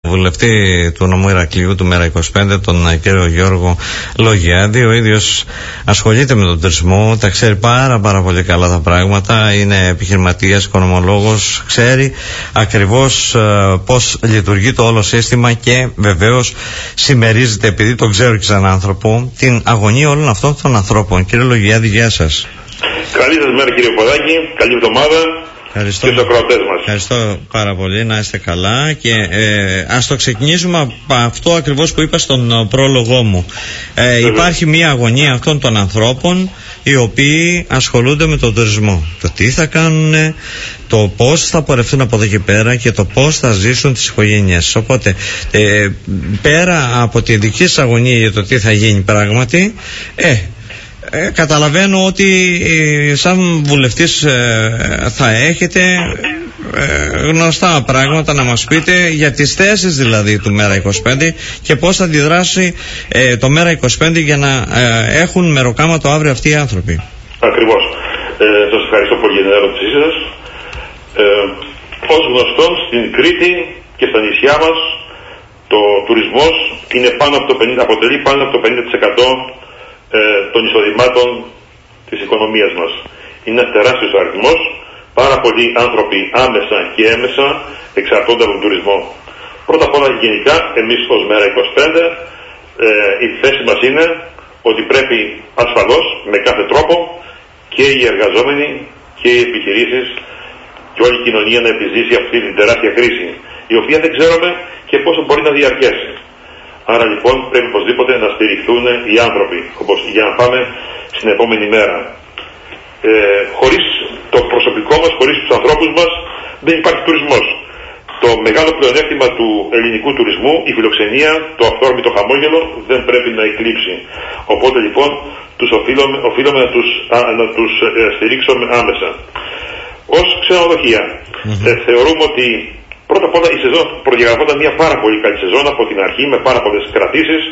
Βουλευτή του νομού Ηρακλείου του ΜΕΡΑ25, τον κύριο Γιώργο Λογιάδη. Ο ίδιος ασχολείται με τον τουρισμό, τα ξέρει πάρα πολύ καλά τα πράγματα, είναι επιχειρηματίας, οικονομολόγος, ξέρει ακριβώς πώς λειτουργεί το όλο σύστημα και βεβαίως συμμερίζεται, επειδή τον ξέρω και σαν άνθρωπο, την αγωνία όλων αυτών των ανθρώπων. Κύριε Λογιάδη, γεια σας. Καλή σας μέρα κύριε Ποδάκη, καλή εβδομάδα. Ευχαριστώ. Και στους ακροατές μας. Ευχαριστώ πάρα πολύ, να είστε καλά. Και ας το ξεκινήσουμε από αυτό ακριβώς που είπα στον πρόλογό μου. Υπάρχει μια αγωνία αυτών των ανθρώπων οι οποίοι ασχολούνται με τον τουρισμό. Το τι θα κάνουν, το πώς θα πορευτούν από εδώ και πέρα και το πώς θα ζήσουν τις οικογένειες. Οπότε πέρα από τη δική σας αγωνία για το τι θα γίνει πράγματι, καταλαβαίνω ότι σαν βουλευτής θα έχετε γνωστά πράγματα να μας πείτε για τις θέσεις δηλαδή του ΜΕΡΑ25 και πώς θα αντιδράσει το ΜΕΡΑ25 για να έχουν μεροκάματο αύριο αυτοί οι άνθρωποι. Ακριβώς. Σας ευχαριστώ πολύ για την ερώτησή σας. Ως γνωστόν, στην Κρήτη και στα νησιά μας το τουρισμός είναι αποτελεί πάνω από το 50% των εισοδημάτων της οικονομίας μας. Είναι ένας τεράστιος αριθμός. Πάρα πολλοί άνθρωποι άμεσα και έμεσα εξαρτώνται από τον τουρισμό. Πρώτα απ' όλα, γενικά, εμείς ως ΜΕΡΑ25 η θέση μας είναι ότι πρέπει ασφαλώς με κάθε τρόπο και οι εργαζόμενοι και οι επιχειρήσεις και όλη η κοινωνία να επιζήσει αυτή την τεράστια κρίση, η οποία δεν ξέρουμε και πόσο μπορεί να διαρκέσει. Άρα λοιπόν πρέπει οπωσδήποτε να στηριχθούν οι άνθρωποι, για να πάμε στην επόμενη μέρα. Χωρίς το προσωπικό μας, χωρίς τους ανθρώπους μας, δεν υπάρχει τουρισμός. Το μεγάλο πλεονέκτημα του ελληνικού τουρισμού, η φιλοξενία, το αυθόρμητο χαμόγελο, δεν πρέπει να εκλείψει. Οπότε λοιπόν οφείλουμε να τους στηρίξουμε άμεσα. Ως ξενοδοχεία, θεωρούμε ότι πρώτα απ' όλα η σεζόν προδιαγραφόταν μια πάρα πολύ καλή σεζόν από την αρχή, με πάρα πολλές κρατήσεις.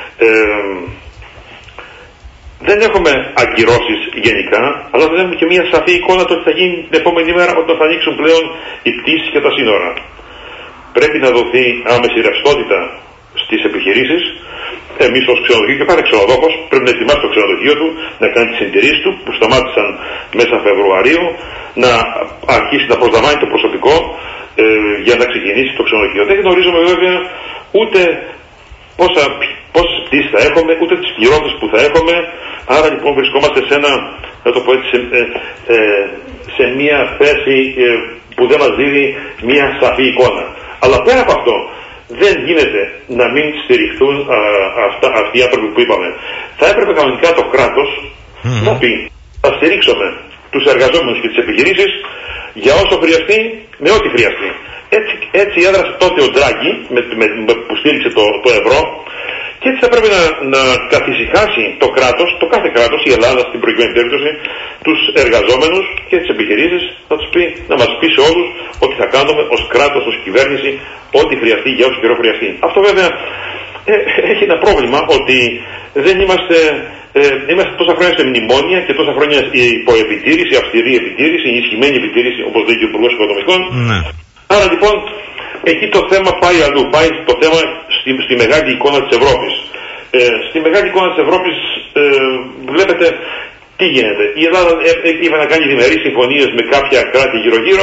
Δεν έχουμε ακυρώσεις γενικά, αλλά δεν έχουμε και μια σαφή εικόνα το τι θα γίνει την επόμενη μέρα όταν θα ανοίξουν πλέον οι πτήσεις και τα σύνορα. Πρέπει να δοθεί άμεση ρευστότητα στις επιχειρήσεις. Εμείς ως ξενοδοχείο και κάθε ξενοδόχος πρέπει να ετοιμάσει το ξενοδοχείο του, να κάνει τις συντηρήσεις του που σταμάτησαν μέσα Φεβρουαρίου, να αρχίσει να προσλαμβάνει το προσωπικό για να ξεκινήσει το ξενοδοχείο. Δεν γνωρίζουμε βέβαια ούτε πόσες πτήσεις θα έχουμε, ούτε τις πληρότητες που θα έχουμε. Άρα λοιπόν βρισκόμαστε σε ένα, να το πω έτσι, σε μια θέση που δεν μας δίνει μια σαφή εικόνα. Αλλά πέρα από αυτό, δεν γίνεται να μην στηριχθούν αυτοί οι άνθρωποι που είπαμε. Θα έπρεπε κανονικά το κράτος να πει, θα στηρίξουμε τους εργαζόμενους και τις επιχειρήσεις για όσο χρειαστεί, με ό,τι χρειαστεί. Έτσι έδρασε τότε ο Ντράγκη που στήριξε το ευρώ, και έτσι θα πρέπει να καθησυχάσει το κράτος, το κάθε κράτος, η Ελλάδα στην προηγούμενη περίπτωση, τους εργαζόμενους και τις επιχειρήσεις, να μας πει σε όλους ότι θα κάνουμε ως κράτος, ως κυβέρνηση, ό,τι χρειαστεί για όσο καιρό χρειαστεί. Αυτό βέβαια έχει ένα πρόβλημα, ότι δεν είμαστε τόσα χρόνια σε μνημόνια και τόσα χρόνια υποεπιτήρηση, αυστηρή επιτήρηση, ενισχυμένη επιτήρηση, όπως λέει και ο Υπουργός Οικονομικών. Άρα λοιπόν, εκεί το θέμα πάει αλλού. Πάει το θέμα στη μεγάλη εικόνα της Ευρώπης. Στη μεγάλη εικόνα της Ευρώπης βλέπετε τι γίνεται. Η Ελλάδα είπε να κάνει διμερείς συμφωνίες με κάποια κράτη γύρω-γύρω,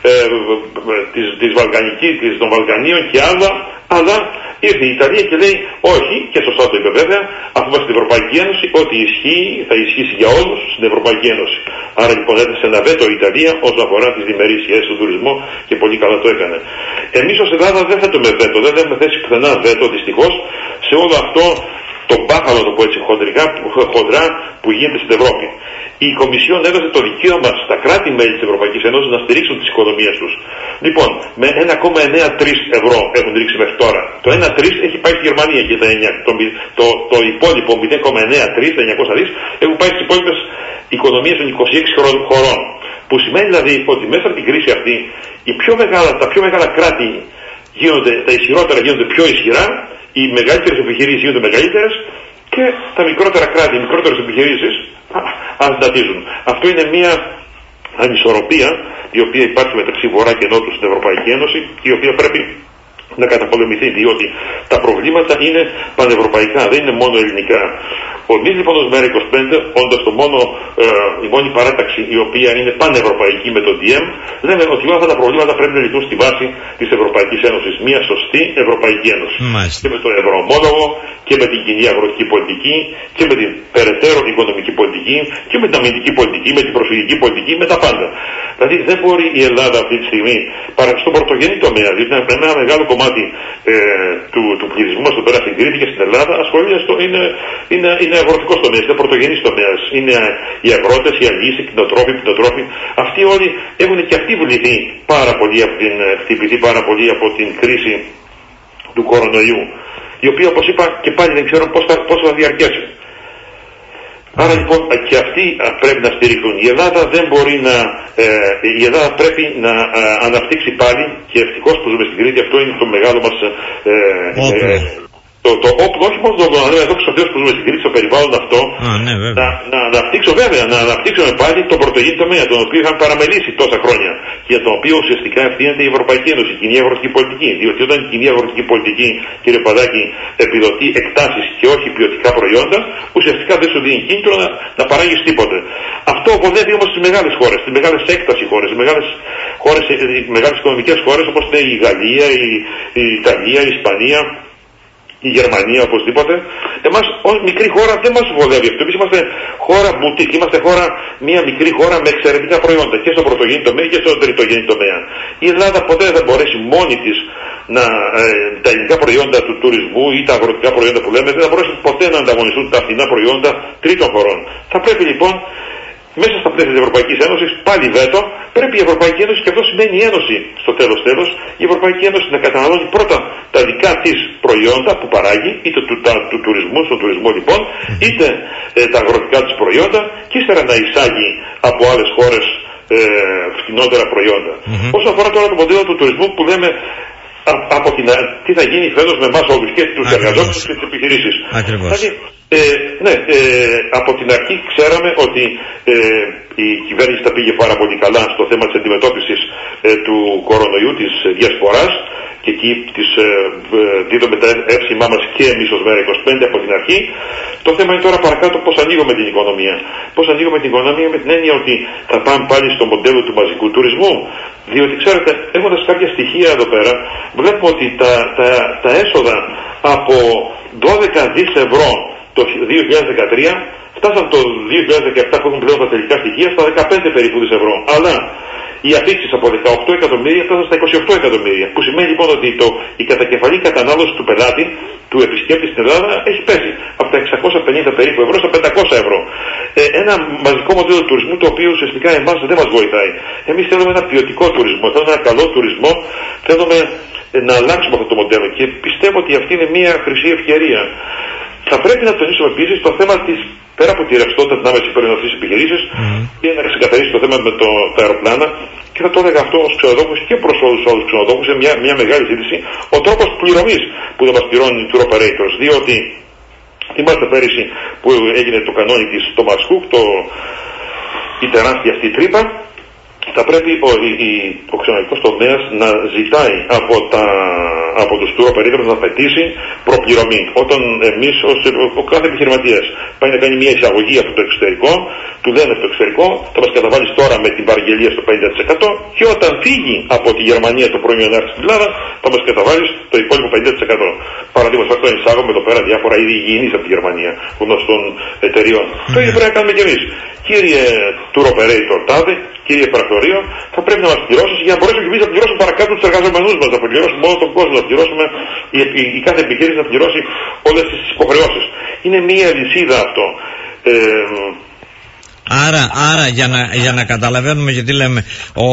των Βαλκανίων και άλλα, αλλά ήρθε η Ιταλία και λέει όχι, και σωστά το είπε βέβαια, αφού είμαστε στην Ευρωπαϊκή Ένωση, ό,τι ισχύει θα ισχύσει για όλους στην Ευρωπαϊκή Ένωση. Άρα λοιπόν έθεσε ένα βέτο η Ιταλία όσον αφορά τις διμερείς σχέσεις στον τουρισμό, και πολύ καλά το έκανε. Εμείς ως Ελλάδα δεν θέτουμε βέτο, δεν έχουμε θέσει πουθενά βέτο δυστυχώς σε όλο αυτό το μπάχαλο, το πω έτσι χοντρά, που γίνεται στην Ευρώπη. Η Κομισιόν έδωσε το δικαίωμα στα κράτη-μέλη της Ευρωπαϊκής Ένωσης να στηρίξουν τις οικονομίες τους. Λοιπόν, με 1,93 ευρώ έχουν ρίξει μέχρι τώρα. Το 1,3 έχει πάει στη Γερμανία και το υπόλοιπο 0,93, τα 900 δις, έχουν πάει στις υπόλοιπες οικονομίες των 26 χωρών. Που σημαίνει δηλαδή ότι μέσα από την κρίση αυτή τα πιο μεγάλα κράτη τα ισχυρότερα γίνονται πιο ισχυρά, οι μεγαλύτερες επιχειρήσεις γίνονται μεγαλύτερες και τα μικρότερα κράτη, οι μικρότερες επιχειρήσεις αντατίζουν. Αυτό είναι μια ανισορροπία η οποία υπάρχει μεταξύ Βορρά και Νότου στην Ευρωπαϊκή Ένωση, η οποία πρέπει να καταπολεμηθεί, διότι τα προβλήματα είναι πανευρωπαϊκά, δεν είναι μόνο ελληνικά. Εμείς λοιπόν ως ΜΕΡΑ25, όντως η μόνη παράταξη η οποία είναι πανευρωπαϊκή με το DM, λέμε ότι όλα αυτά τα προβλήματα πρέπει να λυθούν στη βάση της Ευρωπαϊκής Ένωσης. Μια σωστή Ευρωπαϊκή Ένωση. Μάλιστα. Και με το ευρωομόλογο και με την κοινή αγροτική πολιτική και με την περαιτέρω οικονομική πολιτική και με την αμυντική πολιτική, με την προσφυγική πολιτική, με τα πάντα. Δηλαδή δεν μπορεί η Ελλάδα αυτή τη στιγμή, στον πρωτογενή τομέα, διότι ένα μεγάλο κομμάτι του πληθυσμού μας εδώ πέρα στην Κρήτη και στην Ελλάδα ασχολείται είναι αγροτικός τομέας, είναι πρωτογενής τομέας. Είναι οι αγρότες, οι αλληλείς, οι κτηνοτρόφοι. Αυτοί όλοι έχουν και αυτοί βληθεί χτυπηθεί πάρα πολύ από την κρίση του κορονοϊού, η οποία, όπως είπα, και πάλι δεν ξέρουν πώς θα διαρκέσει. Άρα λοιπόν και αυτοί πρέπει να στηριχθούν. Η Ελλάδα η Ελλάδα πρέπει να αναπτύξει πάλι, και ευτυχώς που ζούμε στην Κρήτη, αυτό είναι το μεγάλο μας το όπλο, όχι μόνο το όπλο, αλλά εδώ στο Θεός που ζούμε στην Κρήτη, στο περιβάλλον αυτό, να αναπτύξουμε πάλι τον πρωτογενή τομέα, τον οποίο είχαν παραμελήσει τόσα χρόνια και για τον οποίο ουσιαστικά ευθύνεται η Ευρωπαϊκή Ένωση, η κοινή αγροτική πολιτική. Διότι όταν η κοινή αγροτική πολιτική, κύριε Παδάκη, επιδοτεί εκτάσεις και όχι ποιοτικά προϊόντα, ουσιαστικά δεν σου δίνει κίνητρο να παράγεις τίποτε. Αυτό βολεύει όμως στις μεγάλες χώρες, στις μεγάλες έκταση χώρες, στις μεγάλες οικονομικές χώρες όπως είναι η Γαλλία, η Ιταλία, η Ισπανία, η Γερμανία, οπωσδήποτε. Εμάς ως μικρή χώρα δεν μας βολεύει αυτό. Εμείς είμαστε χώρα μπουτίκ, είμαστε μια μικρή χώρα με εξαιρετικά προϊόντα και στο πρωτογενή τομέα και στο τριτογενή τομέα. Η Ελλάδα ποτέ δεν θα μπορέσει μόνη της τα ελληνικά προϊόντα του τουρισμού ή τα αγροτικά προϊόντα που λέμε, δεν θα μπορέσουν ποτέ να ανταγωνιστούν τα φθηνά προϊόντα τρίτων χωρών. Θα πρέπει λοιπόν μέσα στα πλαίσια της Ευρωπαϊκής Ένωσης, πάλι βέτο, πρέπει η Ευρωπαϊκή Ένωση, και αυτό σημαίνει η Ένωση στο τέλος, η Ευρωπαϊκή Ένωση να καταναλώνει πρώτα τα δικά της προϊόντα που παράγει, είτε του τουρισμού, στον τουρισμό λοιπόν, είτε τα αγροτικά της προϊόντα, και ύστερα να εισάγει από άλλες χώρες φτηνότερα προϊόντα. Όσον αφορά τώρα το μοντέλο του τουρισμού που λέμε, τι θα γίνει φέτος με εμάς όλους, και τους εργαζόμενους και τις επιχειρήσεις. Από την αρχή ξέραμε ότι η κυβέρνηση τα πήγε πάρα πολύ καλά στο θέμα της αντιμετώπισης του κορονοϊού, της διασποράς, και εκεί δίδουμε τα εύσημά μας και εμείς ως ΜΕΡΑ25 από την αρχή. Το θέμα είναι τώρα παρακάτω πώς ανοίγουμε την οικονομία. Πώς ανοίγουμε την οικονομία με την έννοια ότι θα πάμε πάλι στο μοντέλο του μαζικού τουρισμού. Διότι ξέρετε, έχοντας κάποια στοιχεία εδώ πέρα, βλέπουμε ότι τα έσοδα από 12 δις ευρώ το 2013 φτάσαν το 2017, που έχουν πλέον τα τελικά στοιχεία, στα 15 περίπου δις ευρώ. Αλλά οι αφήξεις από 18 εκατομμύρια φτάσαν στα 28 εκατομμύρια. Που σημαίνει λοιπόν ότι η κατακεφαλή κατανάλωση του πελάτη, του επισκέπτη στην Ελλάδα, έχει πέσει από τα 650 περίπου ευρώ στα 500 ευρώ. Ένα μαζικό μοντέλο τουρισμού, το οποίο ουσιαστικά εμάς δεν μας βοηθάει. Εμείς θέλουμε ένα ποιοτικό τουρισμό, θέλουμε ένα καλό τουρισμό, θέλουμε να αλλάξουμε αυτό το μοντέλο, και πιστεύω ότι αυτή είναι μια χρυσή ευκαιρία. Θα πρέπει να τονίσουμε επίσης το θέμα της, πέρα από τη ρευστότητα της άμεσης περιοχής της επιχειρήσης, και να ξεκαθαρίσει το θέμα με τα αεροπλάνα, και θα το έλεγα αυτό ως ξενοδόχους και προς όλους τους ξενοδόχους, σε μια μεγάλη ζήτηση, ο τρόπος πληρωμής που δεν μας πληρώνουν οι tour operators. Διότι θυμάστε πέρυσι που έγινε το κανόνι της το Μασκούκ, η τεράστια αυτή τρύπα. Θα πρέπει ο ξενοδοχικός τομέας να ζητάει από τους tour operators να απαιτήσει προπληρωμή. Όταν εμείς, ο κάθε επιχειρηματίας πάει να κάνει μια εισαγωγή από το εξωτερικό, του λένε στο εξωτερικό, θα μας καταβάλεις τώρα με την παραγγελία στο 50%, και όταν φύγει από τη Γερμανία το προϊόν να έρθει στην Ελλάδα, θα μας καταβάλεις το υπόλοιπο 50%. Παραδείγματος αυτό, εισάγουμε εδώ πέρα διάφορα είδη υγιεινής από τη Γερμανία γνωστών εταιριών. Το ίδιο πρέπει να κάνουμε κι εμείς. Κύριε tour operator τάδε, κύριε πρακτορείο, θα πρέπει να μας πληρώσεις για να μπορέσουμε και εμείς να πληρώσουμε παρακάτω τους εργαζομένους μας, να πληρώσουμε όλο τον κόσμο, να πληρώσουμε η κάθε επιχείρηση να πληρώσει όλες τις υποχρεώσεις. Είναι μια λυσίδα αυτό. Άρα για να καταλαβαίνουμε γιατί λέμε,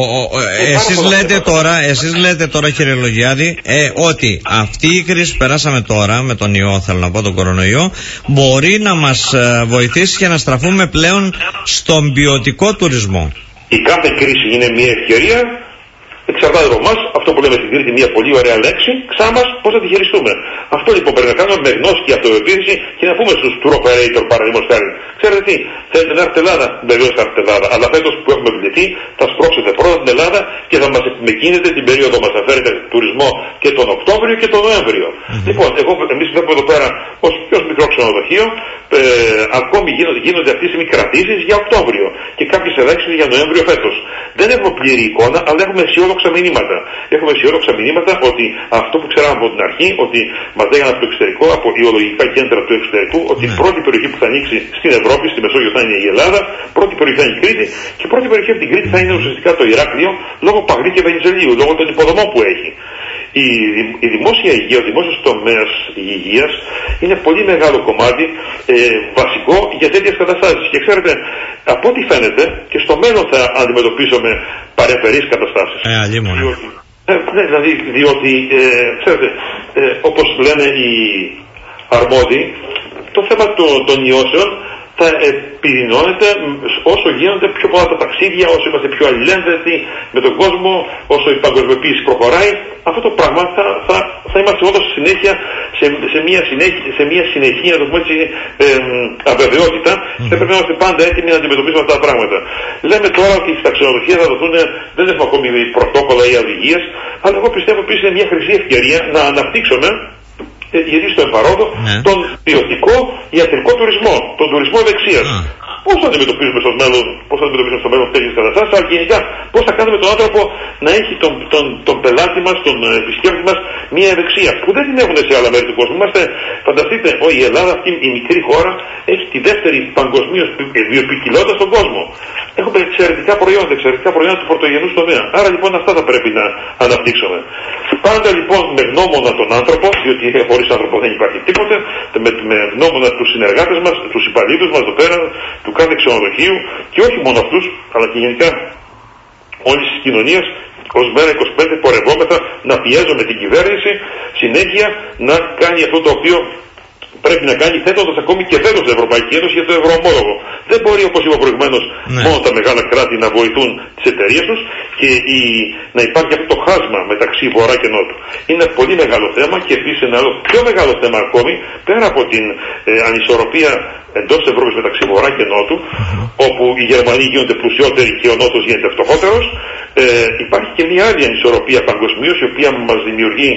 εσείς λέτε τώρα κύριε Λογιάδη, ότι αυτή η κρίση που περάσαμε τώρα με τον ιό, θέλω να πω τον κορονοϊό, μπορεί να μας βοηθήσει και να στραφούμε πλέον στον ποιοτικό τουρισμό. Η κάθε κρίση είναι μια ευκαιρία εξαρτάται από εμάς, αυτό που λέμε στην Κρήτη, μια πολύ ωραία λέξη, ξάμας, πώς θα τη χειριστούμε. Αυτό λοιπόν πρέπει να κάνουμε με γνώση και αυτοεπίθεση και να πούμε στους tour operator, παραδείγματος χάρη. Ξέρετε τι, θέλετε να έρθετε Ελλάδα, βεβαίως θα έρθετε Ελλάδα, αλλά φέτος που έχουμε βληθεί θα σπρώξετε πρώτα την Ελλάδα και θα μας επιμεκκύνετε την περίοδο μας, θα φέρετε τουρισμό και τον Οκτώβριο και τον Νοέμβριο. Λοιπόν, εμείς βλέπουμε εδώ πέρα ως πιο μικρό ξενοδοχείο, ακόμη γίνονται αυτή τη στιγμή κρατήσεις για Οκτώβριο και κάποιες ελάχιστες για Νοέμβριο φέτος. Δεν έχουμε πλήρη εικόνα, αλλά έχουμε αισιόδοξα μηνύματα. Έχουμε αισιόδοξα μηνύματα ότι αυτό που ξέραμε από την αρχή, ότι μας λέγανε από το εξωτερικό, από ιδεολογικά κέντρα του εξωτερικού, ότι η πρώτη περιοχή που θα ανοίξει στην Ευρώπη, στη Μεσόγειο, θα είναι η Ελλάδα, πρώτη περιοχή θα είναι η Κρήτη και πρώτη περιοχή από την Κρήτη θα είναι ουσιαστικά το Ηράκλειο, λόγω Παγλή και Βενιζελίου, λόγω των υποδομών που έχει. Η δημόσια υγεία, ο δημόσιος τομέας υγείας είναι πολύ μεγάλο κομμάτι βασικό για τέτοιες καταστάσεις. Και ξέρετε, από ό,τι φαίνεται και στο μέλλον θα αντιμετωπίσουμε παρεμφερείς καταστάσεις. Ναι, δηλαδή, διότι ξέρετε, όπως λένε οι αρμόδιοι, το θέμα των ιώσεων θα επιδεινώνεται όσο γίνονται πιο πολλά τα ταξίδια, όσο είμαστε πιο αλληλένδετοι με τον κόσμο, όσο η παγκοσμιοποίηση προχωράει. Αυτό το πράγμα θα είμαστε όντως συνέχεια σε μια συνεχή, να το πούμε έτσι, αβεβαιότητα και πρέπει να είμαστε πάντα έτοιμοι να αντιμετωπίσουμε αυτά τα πράγματα. Λέμε τώρα ότι στα ξενοδοχεία θα δοθούν, δεν έχουμε ακόμη πρωτόκολλα ή οδηγίες, αλλά εγώ πιστεύω επίσης είναι μια χρυσή ευκαιρία να αναπτύξουμε γιατί στο εμπαρόδο τον ποιοτικό ιατρικό τουρισμό, τον τουρισμό ευεξίας. Πώς θα αντιμετωπίσουμε στο μέλλον τέτοιες καταστάσεις, αλλά γενικά πώς θα κάνουμε τον άνθρωπο να έχει τον πελάτη μας, τον επισκέπτη μας, μια ευεξία που δεν την έχουν σε άλλα μέρη του κόσμου. Φανταστείτε, η Ελλάδα, αυτή η μικρή χώρα, έχει τη δεύτερη παγκοσμίως βιοποικιλότητα στον κόσμο. Έχουμε εξαιρετικά προϊόντα του πρωτογενούς τομέα. Άρα λοιπόν αυτά θα πρέπει να αναπτύξουμε. Πάντα λοιπόν με γνώμονα τον άνθρωπο, διότι χωρίς άνθρωπο δεν υπάρχει τίποτε, με γνώμονα τους συνεργάτες μας, τους υπαλλήλους μας εδώ πέρα, του κάθε ξενοδοχείου και όχι μόνο αυτούς, αλλά και γενικά όλης της κοινωνίας, ως μέρα 25 πορευόμεθα να πιέζουμε την κυβέρνηση συνέχεια να κάνει αυτό το οποίο πρέπει να κάνει, θέτοντας ακόμη και φέτος την Ευρωπαϊκή Ένωση για το ευρωομόλογο. Δεν μπορεί, όπως είπα προηγουμένως, μόνο τα μεγάλα κράτη να βοηθούν τις εταιρείες τους και να υπάρχει αυτό το χάσμα μεταξύ Βορρά και Νότου. Είναι ένα πολύ μεγάλο θέμα και επίσης ένα άλλο πιο μεγάλο θέμα ακόμη, πέρα από την ανισορροπία εντός της Ευρώπης μεταξύ Βορρά και Νότου, όπου οι Γερμανοί γίνονται πλουσιότεροι και ο Νότος γίνεται φτωχότερος, υπάρχει και μια άλλη ανισορροπία παγκοσμίως, η οποία μας δημιουργεί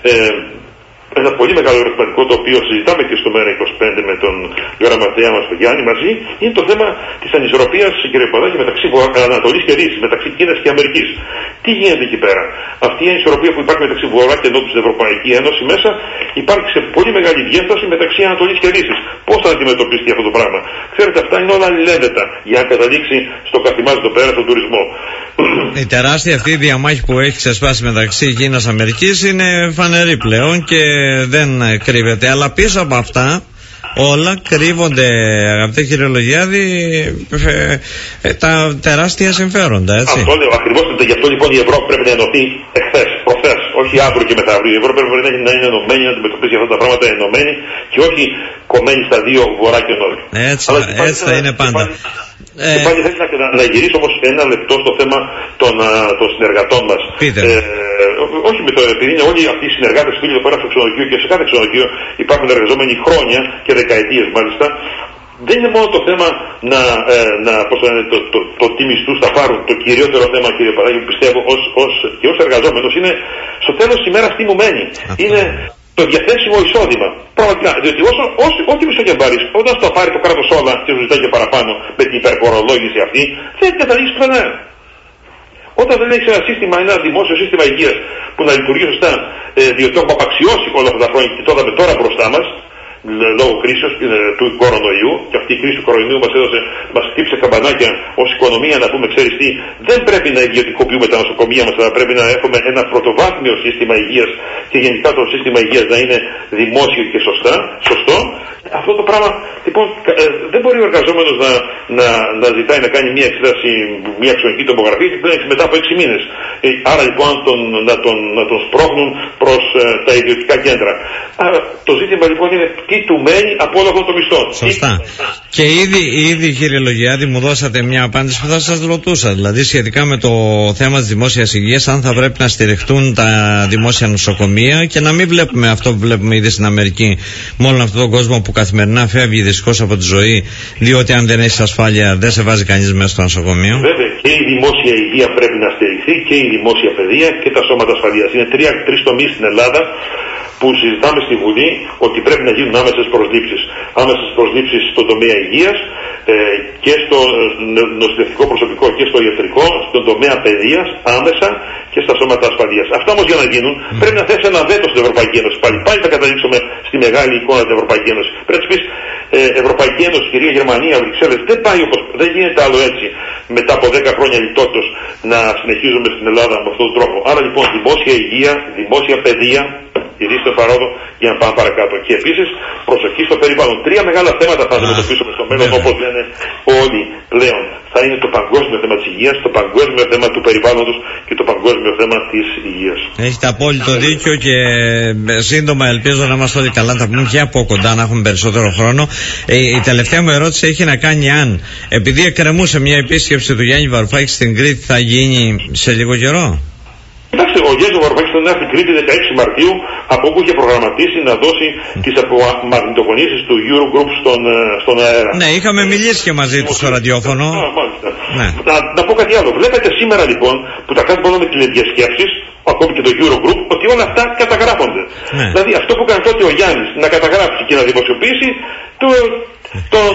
ένα πολύ μεγάλο ερωτηματικό, το οποίο συζητάμε και στο ΜΕΡΑ25 με τον γραμματέα μας τον Γιάννη μαζί, είναι το θέμα της ανισορροπίας, κύριε Παδάκη, μεταξύ Ανατολής και Δύσης, μεταξύ Κίνας και Αμερικής. Τι γίνεται εκεί πέρα? Αυτή η ανισορροπία που υπάρχει μεταξύ Βορρά και Νότου στην Ευρωπαϊκή Ένωση μέσα υπάρχει σε πολύ μεγάλη διάσταση μεταξύ Ανατολής και Δύσης. Πώς θα αντιμετωπιστεί αυτό το πράγμα? Ξέρετε, αυτά είναι όλα αλληλένδετα για να καταλήξει στο καθημάς εδώ πέρα στον τουρισμό. Η τεράστια αυτή διαμάχη που έχει ξεσπάσει μεταξύ Κίνας και Αμερικής είναι φανερή πλέον και δεν κρύβεται, αλλά πίσω από αυτά όλα κρύβονται, αγαπητέ κύριε Λογιάδη, τα τεράστια συμφέροντα, έτσι. Αυτό λέω ακριβώς, γι' αυτό λοιπόν η Ευρώπη πρέπει να ενωθεί εχθές, προχθές, όχι αύριο και μεθαύριο. Η Ευρώπη πρέπει να είναι ενωμένη, να αντιμετωπίσει αυτά τα πράγματα ενωμένη και όχι κομμένη στα δύο Βορρά και Νότου. Έτσι θα είναι πάντα. Και πάλι θέλω να γυρίσω όμως ένα λεπτό στο θέμα των συνεργατών μας. Όχι με το, επειδή είναι όλοι αυτοί οι συνεργάτες φίλοι εδώ πέρα στο ξενοδοχείο και σε κάθε ξενοδοχείο υπάρχουν εργαζόμενοι χρόνια και δεκαετίες μάλιστα. Δεν είναι μόνο το θέμα το τι μισθούς θα πάρουν. Το κυριότερο θέμα, κύριε Παδάκη, που πιστεύω και ως εργαζόμενος είναι στο τέλος της ημέρας τι μου μένει. Είναι το διαθέσιμο εισόδημα. Πραγματικά, διότι ό,τι μισθό και πάρεις, όταν το πάρει το κράτος όλα και σου ζητάει και παραπάνω με την υπερφορολόγηση αυτή, δεν καταλήγεις πουθενά. Όταν δεν έχεις ένα δημόσιο σύστημα υγείας που να λειτουργεί σωστά, διότι έχουμε απαξιώσει όλα αυτά τα χρόνια και τώρα μπροστά μας, λόγω κρίσεως του κορονοϊού, και αυτή η κρίση του κορονοϊού μας χτύπησε καμπανάκια ως οικονομία να πούμε, ξέρεις τι, δεν πρέπει να ιδιωτικοποιούμε τα νοσοκομεία μας, αλλά πρέπει να έχουμε ένα πρωτοβάθμιο σύστημα υγείας και γενικά το σύστημα υγείας να είναι δημόσιο και σωστό. Αυτό το πράγμα, λοιπόν, δεν μπορεί ο εργαζόμενος να ζητάει να κάνει μια εξέταση, μια αξιολογική τομογραφία και μετά από 6 μήνες. Άρα λοιπόν να τον σπρώχνουν προς τα ιδιωτικά κέντρα. Άρα το ζήτημα λοιπόν είναι τι τι του μένει από όλο αυτό το μισθό. Σωστά. Και ήδη κύριε Λογιάδη μου δώσατε μια απάντηση που θα σας ρωτούσα, δηλαδή σχετικά με το θέμα της δημόσιας υγείας, αν θα πρέπει να στηριχτούν τα δημόσια νοσοκομεία και να μην βλέπουμε αυτό που βλέπουμε ήδη στην Αμερική, με όλον αυτόν τον κόσμο που καθημερινά φεύγει δυστυχώς από τη ζωή, διότι αν δεν έχεις ασφάλεια δεν σε βάζει κανείς μέσα στο νοσοκομείο. Βέβαια, και η δημόσια υγεία πρέπει να στηριχθεί και η δημόσια παιδεία και τα σώματα ασφαλείας. Είναι τρεις τομείς στην Ελλάδα που συζητάμε στη Βουλή ότι πρέπει να γίνουν άμεσες προσλήψεις. Άμεσες προσλήψεις στον τομέα υγείας και στο νοσηλευτικό προσωπικό και στο ιατρικό, στον τομέα παιδείας άμεσα και στα σώματα ασφαλείας. Αυτά όμως για να γίνουν πρέπει να θέσει ένα βέτο στην Ευρωπαϊκή Ένωση. Πάλι θα καταλήξουμε στη μεγάλη εικόνα της Ευρωπαϊκής Ένωσης. Πρέπει να πεις Ευρωπαϊκή Ένωση, κυρία Γερμανία, Βρυξέλλες, δεν γίνεται άλλο έτσι μετά από 10 χρόνια λιτότητος να συνεχίζουμε στην Ελλάδα με αυτόν τον τρόπο. Άρα λοιπόν δημόσια υγεία, δημόσια παιδεία, ιδίως στον παρόδο, για να πάμε παρακάτω. Και επίσης προσοχή στο περιβάλλον. 3 μεγάλα θέματα θα αντιμετωπίσουμε στο μέλλον, όπως λένε όλοι πλέον. Θα είναι το παγκόσμιο θέμα της υγείας, το παγκόσμιο θέμα του περιβάλλοντος και το παγκόσμιο θέμα της υγείας. Έχετε απόλυτο δίκιο και σύντομα ελπίζω να είμαστε όλοι καλά. Θα πούμε και από κοντά να έχουμε περισσότερο χρόνο. Η τελευταία μου ερώτηση έχει να κάνει αν, επειδή εκκρεμούσε μια επίσκεψη του Γιάννη Βαρουφάκη στην Κρήτη, θα γίνει σε λίγο καιρό. Κοιτάξτε, ο Γιάννης Βαρουφάκης θα έρθει στην Κρήτη 16 Μαρτίου, από όπου είχε προγραμματίσει να δώσει τις απομαγνητοφωνήσεις του Eurogroup στον αέρα. Ναι, είχαμε μιλήσει και μαζί του στο ραδιόφωνο. Ναι. Να πω κάτι άλλο. Βλέπετε σήμερα λοιπόν που τα κάνουν με τηλεδιασκέψεις, ακόμη και το Eurogroup, ότι όλα αυτά καταγράφονται. Ναι. Δηλαδή αυτό που έκανε τότε ο Γιάννης να καταγράψει και να δημοσιοποιήσει τον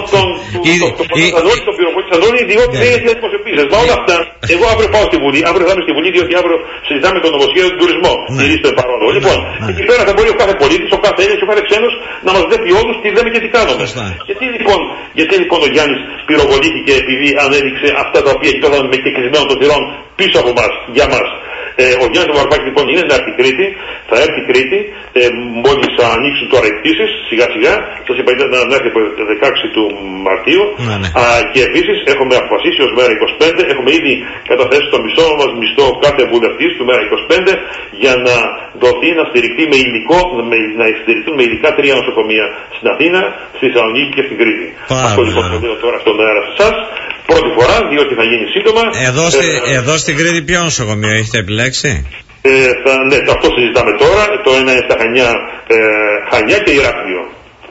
πυροβολή Σαντώνη, διότι δεν είναι δημοσιοποίησης. Μα όλα αυτά, εγώ αύριο πάω στη Βουλή, αύριο θα είμαι στη Βουλή, διότι αύριο συζητάμε το νομοσχέδιο του τουρισμού. Στον παρόδο. Λοιπόν, εκεί πέρα θα μπορεί ο κάθε πολίτης, ο κάθε Έλληνας και ο κάθε ξένος να μας βλέπει όλους τι λέμε και τι κάνουμε. Γιατί λοιπόν ο Γιάννης πυροβολήθηκε επειδή ανέδειξε αυτά τα οποία γινόταν με κεκλεισμένο των θυρών πίσω από μας, για μας. Ο Γιάννης Βαρουφάκης λοιπόν είναι να έρθει Κρήτη, θα έρθει Κρήτη, μόλις θα ανοίξουν τώρα οι πτήσεις, σιγά σιγά, σας είπα να έρθει από 16 του Μαρτίου, και επίσης έχουμε αποφασίσει ως μέρα 25, έχουμε ήδη καταθέσει το μισό μας μισθό κάθε βουλευτής του μέρα 25 για να δοθεί να στηριχθεί να στηριχθούν με υλικά 3 νοσοκομεία στην Αθήνα, στη Θεσσαλονίκη και στην Κρήτη. Αυτό λοιπόν το λέω τώρα στον αέρα σε εσάς. Πρώτη φορά, διότι θα γίνει σύντομα. Εδώ στην Κρήτη ποιο νοσοκομείο έχετε επιλέξει? Ναι, αυτό συζητάμε τώρα. Το ένα είναι στα Χανιά και Ηράκλειο.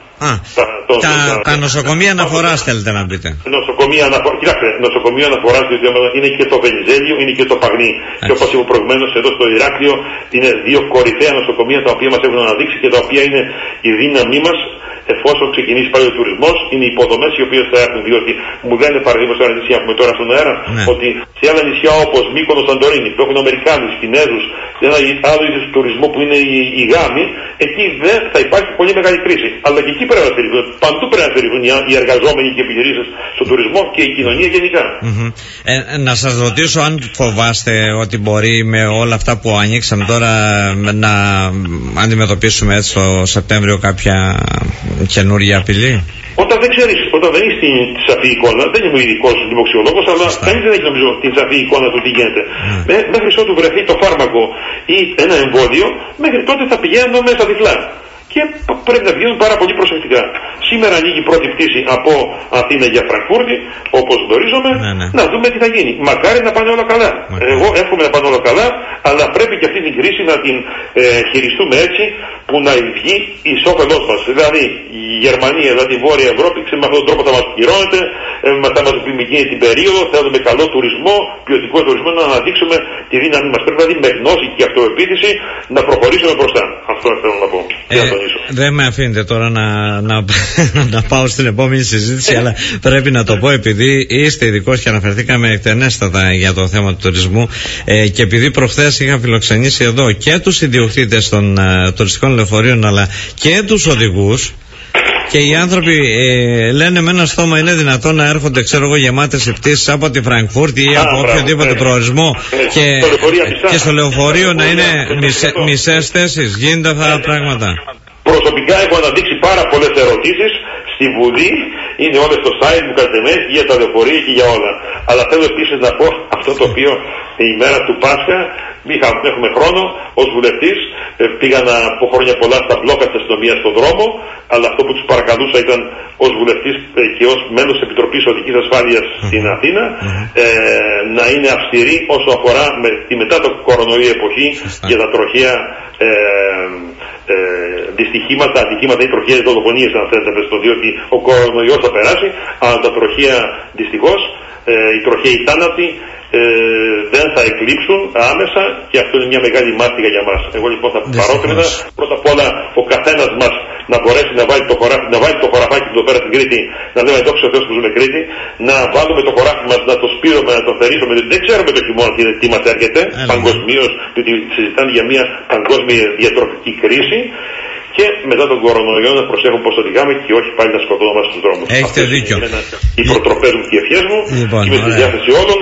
Τα νοσοκομεία αναφοράς θέλετε να πείτε? Κοιτάξτε, νοσοκομείο αναφοράς είναι και το Βενιζέλιο, είναι και το Παγνί. Και όπως είπα προηγουμένως, εδώ στο Ηράκλειο είναι 2 κορυφαία νοσοκομεία τα οποία μας έχουν αναδείξει και τα οποία είναι η δύναμή μας. Εφόσον ξεκινήσει πάλι ο τουρισμός, είναι οι υποδομές οι οποίες θα έρθουν. Διότι μου λένε παραδείγματος ένα νησιά που τώρα στον αέρα, ότι σε άλλα νησιά όπως Μύκονος, Σαντορίνη, που έχουν Αμερικάνους, Κινέζους, ένα άλλο είδος τουρισμού που είναι οι γάμοι, εκεί δεν θα υπάρχει πολύ μεγάλη κρίση. Αλλά και εκεί πρέπει να στηριχθούν. Παντού πρέπει να στηριχθούν οι εργαζόμενοι και οι επιχειρήσεις στον τουρισμό και η κοινωνία γενικά. Να σας ρωτήσω αν φοβάστε ότι μπορεί με όλα αυτά που ανοίξαμε τώρα να αντιμετωπίσουμε έτσι το Σεπτέμβριο κάποια καινούργια απειλή? Όταν δεν ξέρεις, όταν δεν έχεις τη σαφή εικόνα, δεν είμαι ειδικός δημοξιολόγος, αλλά κανείς δεν έχει νομίζω την σαφή εικόνα του τι γίνεται. Μέχρι ότου βρεθεί το φάρμακο ή ένα εμβόλιο, μέχρι τότε θα πηγαίνουν μέσα διπλά. Και πρέπει να βγαίνουν πάρα πολύ προσεκτικά. Σήμερα ανοίγει η πρώτη πτήση από Αθήνα για Φραγκφούρτη, όπως γνωρίζουμε, να δούμε τι θα γίνει. Μακάρι να πάνε όλα καλά. Εγώ εύχομαι να πάνε όλα καλά, αλλά πρέπει και αυτή την κρίση να την χειριστούμε έτσι που να βγει εις όφελός μας. Δηλαδή η Γερμανία, δηλαδή η Βόρεια Ευρώπη, με αυτόν τον τρόπο θα μας πληρώνεται, θα μας γίνει την περίοδο, θέλουμε καλό τουρισμό, ποιοτικό τουρισμό, να αναδείξουμε τη δύναμη μας. Πρέπει δηλαδή με γνώση και αυτοεπίθεση να προχωρήσουμε μπροστά. Αυτό θέλω να πω. Δεν με αφήνετε τώρα να πάω στην επόμενη συζήτηση, αλλά πρέπει να το πω επειδή είστε ειδικός και αναφερθήκαμε εκτενέστατα για το θέμα του τουρισμού, και επειδή προχθές είχα φιλοξενήσει εδώ και τους ιδιοκτήτες των τουριστικών λεωφορείων αλλά και τους οδηγούς, και οι άνθρωποι λένε με ένα στόμα είναι δυνατόν να έρχονται, ξέρω εγώ, γεμάτες πτήσεις από τη Φραγκφούρτη ή από οποιοδήποτε προορισμό και στο λεωφορείο να είναι μισές θέσεις? Γίνονται αυτά τα πράγματα? Προσωπικά έχω αναδείξει πάρα πολλές ερωτήσεις στη Βουλή, είναι όλες στο site μου κατεμές για τα λεωφορεία και για όλα. Αλλά θέλω επίσης να πω αυτό το οποίο η μέρα του Πάσχα έχουμε χρόνο ως βουλευτής. Πήγα να πω χρόνια πολλά στα μπλόκα της αστυνομίας στον δρόμο, αλλά αυτό που τους παρακαλούσα ήταν ως βουλευτής και ως μέλος της Επιτροπής Οδικής Ασφάλειας στην Αθήνα να είναι αυστηρή όσο αφορά τη μετά το κορονοϊό εποχή για τα τροχαία δυστυχήματα, ατυχήματα ή τροχαίες δολοφονίες, αν θέλετε, διότι ο κορονοϊός θα περάσει, αλλά τα τροχαία δυστυχώς, οι τροχαίοι θάνατοι δεν θα εκλείψουν άμεσα και αυτό είναι μια μεγάλη μάστιγα για μας. Εγώ λοιπόν θα παρότρινα πρώτα απ' όλα ο καθένας μας να μπορέσει να βάλει το χωραφάκι του εδώ πέρα στην Κρήτη, να λέμε δόξα τω Θεώ που ζούμε Κρήτη, να βάλουμε το χωράφι μας, να το σπείρουμε, να το θερήσουμε, διότι δεν ξέρουμε το χειμώνα τι μας έρχεται παγκοσμίως, διότι συζητάνε για μια παγκόσμια διατροφική κρίση. Και μετά τον κορονοϊό να προσέχουμε πως οδηγάμε και όχι πάλι να σκοτώνομαστε στους δρόμους. Έχετε δίκιο. Οι προτροπές μου και οι ευχές μου. Λοιπόν, είμαι στη διάθεση όλων.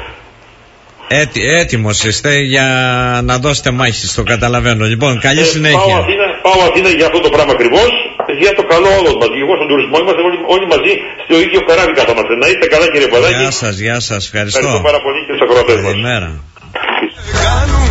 Έτοιμος είστε για να δώσετε μάχη, το καταλαβαίνω. Λοιπόν, καλή συνέχεια. Πάω Αθήνα για αυτό το πράγμα ακριβώς, για το καλό όλων μας. Εγώ στον τουρισμό είμαστε όλοι μαζί στο ίδιο καράβι κάθομαστε. Να είστε καλά κύριε Παδάκη. Γεια σας, ευχαριστώ. Ευχαριστώ πάρα πολύ και τους ακροατές μας. Καλημέρα.